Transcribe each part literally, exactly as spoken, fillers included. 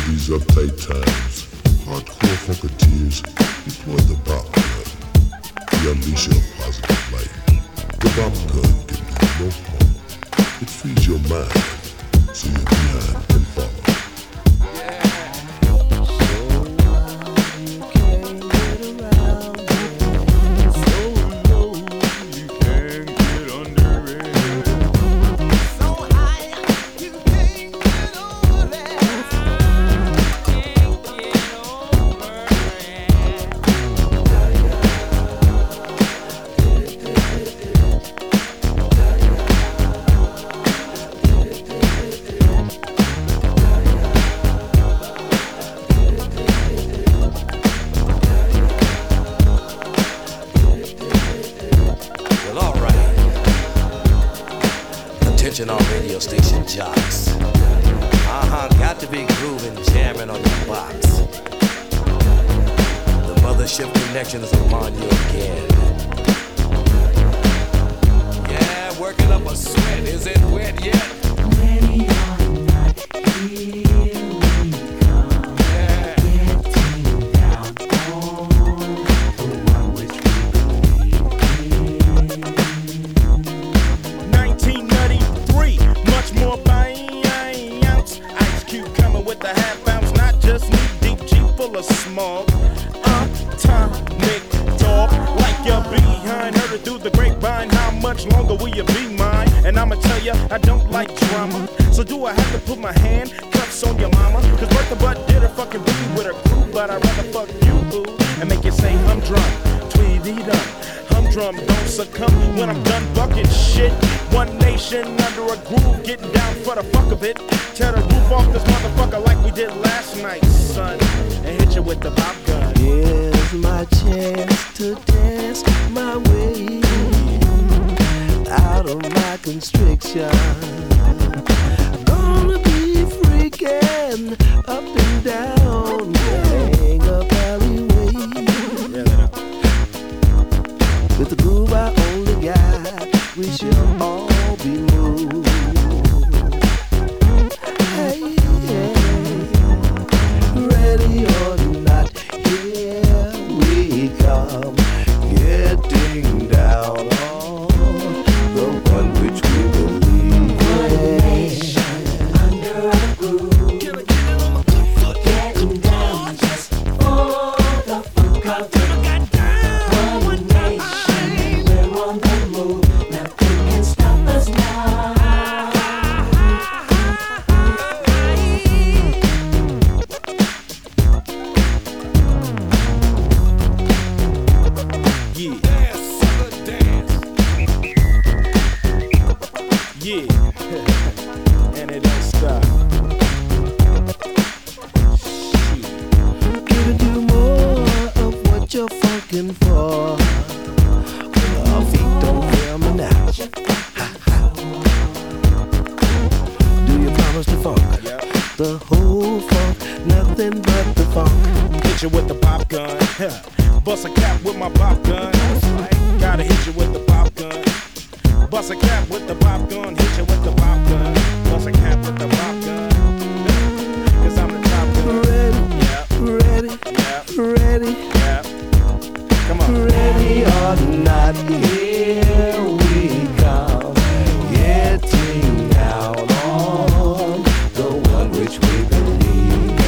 these uptight times, hardcore funketeers deploy the bop gun. We unleash your positive light. The bop gun can do no harm. It frees your mind, so your behind can follow. On radio station jocks. Uh-huh, got to be grooving, jamming on the box. The mothership connection is upon you again. Yeah, working up a sweat. Is it wet yet? Ready or not, here we come. Yeah. Getting down on the one which we believe in. nineteen ninety-three, much more bounce. Ice Cube coming with the half ounce, not just knee deep, Jeep full of smog. Atomic dog, like your behind. Heard it through the grapevine. How much longer will you be mine? And I'ma tell ya, I don't like drama. So do I have to put my handcuffs on your mama? Cause Bertha Butt did her fucking booty with her crew, but I'd rather fuck you, boo, and make you say humdrum, tweedy dum. Humdrum, don't succumb when I'm done bucking shit. One nation under a groove, getting down for the fuck of it. Tear the roof off this motherfucker like we did last night, son, and hit you with the pop gun. Here's my chance to dance my way out of my constriction. Gonna be freaking up and down the hang up alleyway. With the groove I only got, we shall all be moved. Hey, yeah. Ready or not, here we come. Getting down on the one which we believe in. Under a groove. Getting down just for the funk of it. One nation, we're on the move. Nothing can stop us now. Yeah. Dance, sucker, dance. Yeah. And it don't stop. Giving you more of what you're funkin' for. Our feet don't hear me now. Do you promise to funk? Yeah. The whole funk, nothing but the funk. Hit you with the pop gun. Bust a cap with my pop gun. Gotta hit you with the pop gun. Bust a cap with the pop gun. Hit you with the pop gun. Bust a cap with the pop gun. Cause I'm the top gun. Ready, Yeah, ready, yeah, ready, yeah. Come on. ready or not, here we come. Getting down on the one which we believe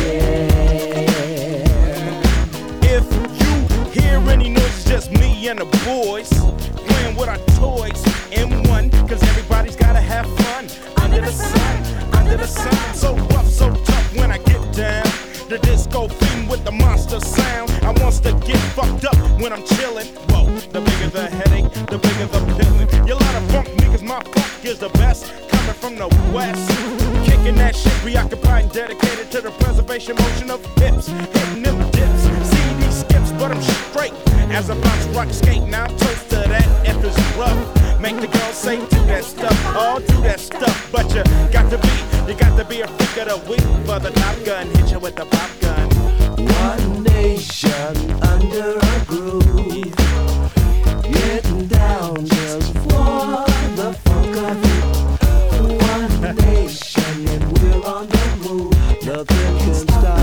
in. If you hear any noise, it's just me and the boys playing with our toys in one. Cause everybody's gotta have fun under the sun, under the sun. I'm so rough, so tough when I get down. The disco fiend with the monster sound. I wants to get fucked up when I'm chillin'. Whoa, the bigger the headache, the bigger the pillin'. You lot of funk me cause my funk is the best. Coming from the west, kicking that shit, preoccupied and dedicated to the preservation motion of hips. Hitting them dips, C D skips, but I'm straight as a bounce rock skate. Now toast to that if it's rough. Make the girls say do that stuff, oh do that stuff. But you got to be, you got to be a freak of the week for the Top Gun. Hit you with the pop gun. One nation under a groove, getting down just for the funk of it. One nation and we're on the move. Nothing can stop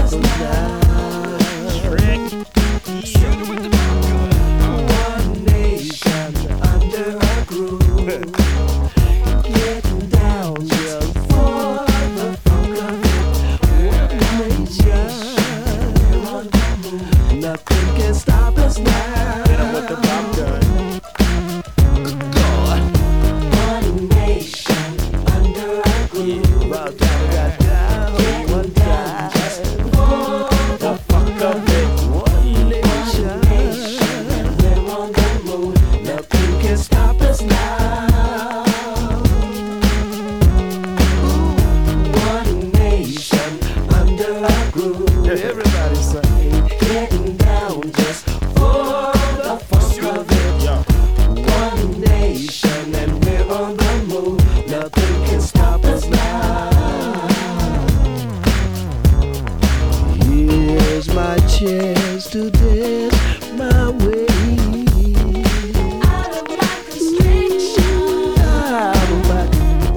groove. About time we got down one time. The funk of it. One nation. And we're on the move. Nothing can stop us now. One nation under our groove. Everybody say, Getting down just for the funk of it. One nation and we're on the move. Nothing can stop us now. here's my chance to dance my way Out of my constriction. out of my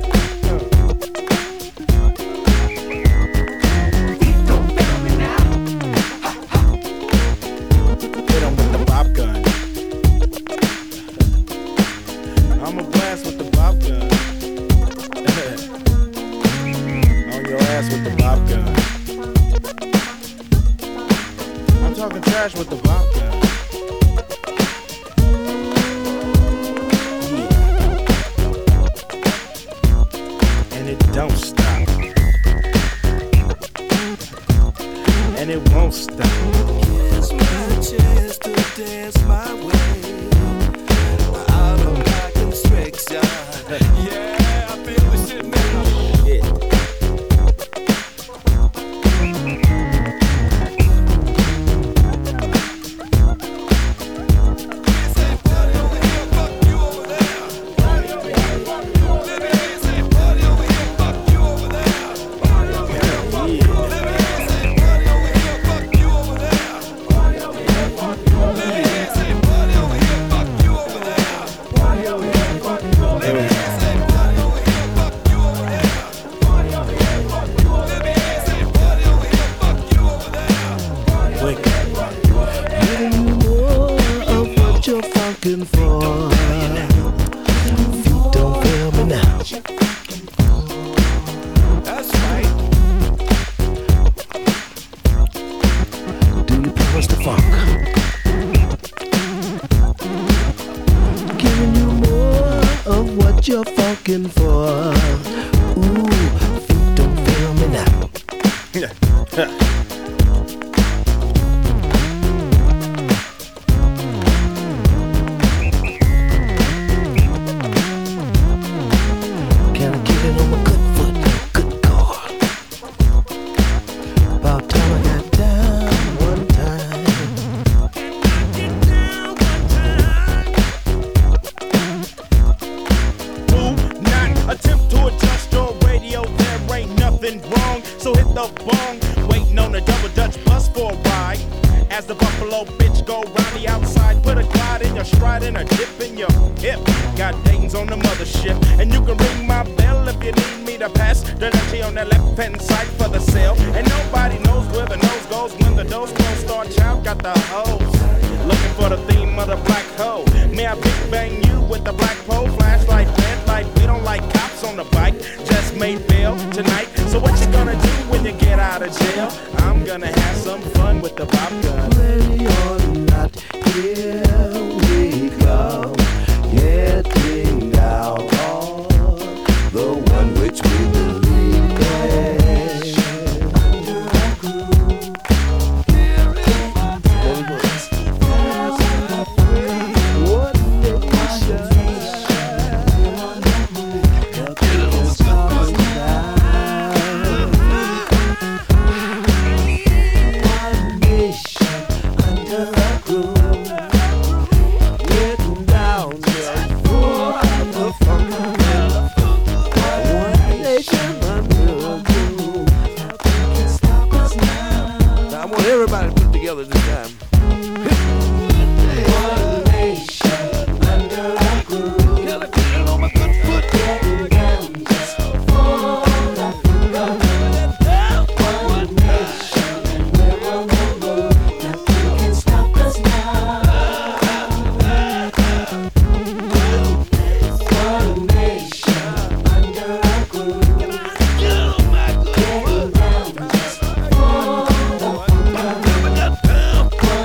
Don't fail me now. Hit 'em with the bop gun. I'm a blast with the bop gun. On your ass with the bop gun. I'm talking trash with the bop gun. Yeah. And it don't stop. And it won't stop. Here's my chance to dance my way out of my constriction. Yeah, I feel the shit now. Yeah. Giving you more of what you're funkin' for. Feet don't fail me now. That's right. Do you promise to funk? Giving you more of what you're funkin' for. Ooh, feet don't fail me now. Can I get it on my good foot? Good call. About time I got down one time. Do not attempt to adjust your radio. There ain't nothing wrong. So hit the bong. Waiting on the double Dutch bus for a ride. As the Buffalo bitch go round the outside, put a glide in your stride and a dip in your hip. Got Dayton's on the mothership, and you can ring my bell if you need me to pass the dirty on the left hand side for the sale. And nobody knows where the nose goes when the dose don't start. Child got the hose. Looking for the theme of the black hole. May I big bang you with the black pole? Flashlight, red light. We don't like cops on the bike. Just made bail tonight. So what you gonna do when you get out of jail? I'm gonna have some fun with the pop gun. Ready or not, here we go. Getting down on the one which we believe in. Under our groove. What nation? We're on the move. Nothing can stop us now. One nation under our groove. Getting down just for the funk of it. One nation under a groove. Nothing can stop us now. I want everybody to put together this time. One nation under our groove. Getting down just for the funk of it. One nation and we're on the move. Nothing can stop us now. One nation under our groove. Getting down just for the funk of it.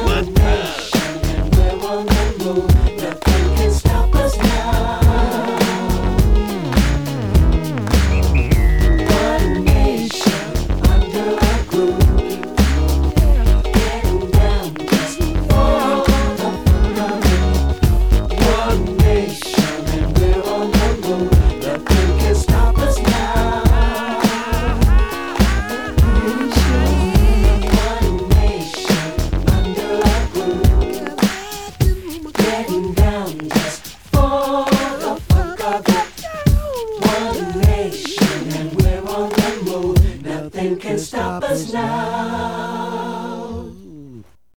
Nothing can stop us now.